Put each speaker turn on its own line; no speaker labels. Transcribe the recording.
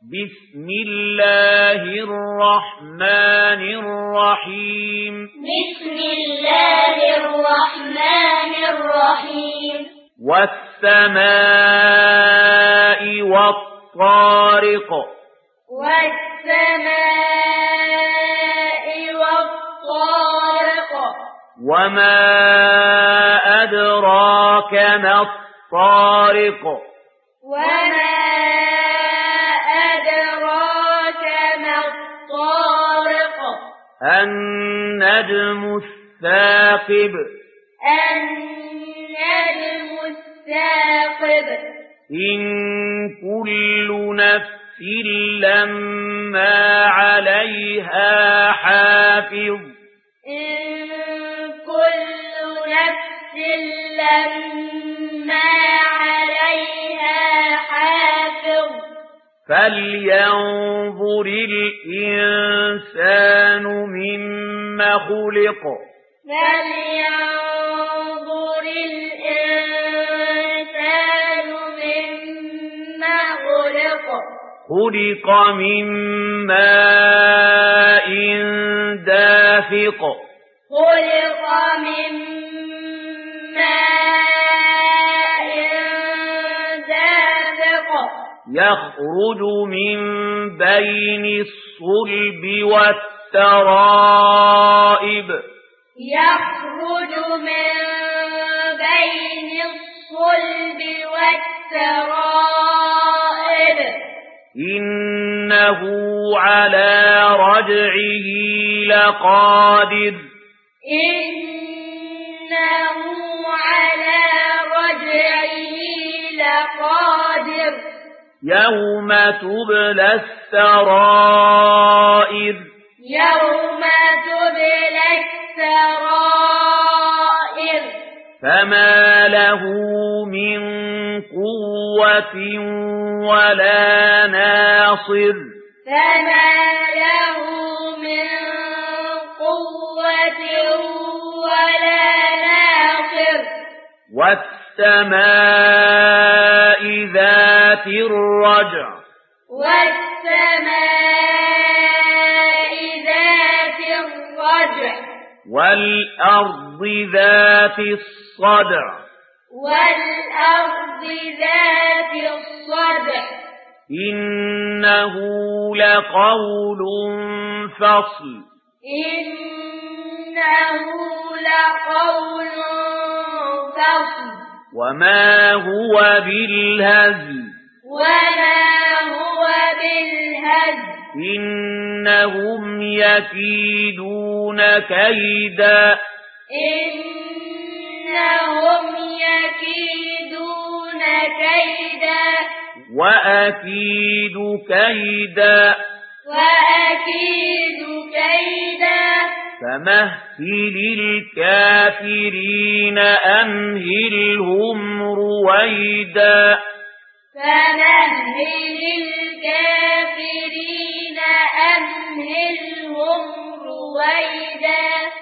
بسم الله الرحمن الرحيم
بسم الله الرحمن الرحيم
والسماء والطارق
والسماء والطارق
وما أدراك ما الطارق
وما أدراك ما الطارق
النجم الثاقب
النجم الثاقب
إن كل نفس لما عليها حافظ
إن كل نفس لما عليها حافظ
فلينظر الإنسان مما خلق
فلينظر الإنسان مما خلق
خلق من ماء دافق
خلق من ماء دافق
يخرج من بين الصلب والترائب
يخرج من بين الصلب والترائب
إنه على رجعه لقادر
إنه على رجعه لقادر
يوم تبلى السرائر
يوم تبلى السرائر
فما له من قوة ولا ناصر
فما له من قوة ولا ناصر
والسماء ذات الرجع
والسماء ذات الرجع
والأرض ذات الصدع
والأرض ذات الصدع
إنه لقول فصل
إنه لقول فصل
وما هو بالهزل
وما هو بالهزل
إنهم يكيدون كيدا
إنهم يكيدون كيدا
وأكيد كيدا
وأكيد كيدا
فمهل الكافرين أمهلهم رويدا
فمهل الكافرين أمهلهم رويدا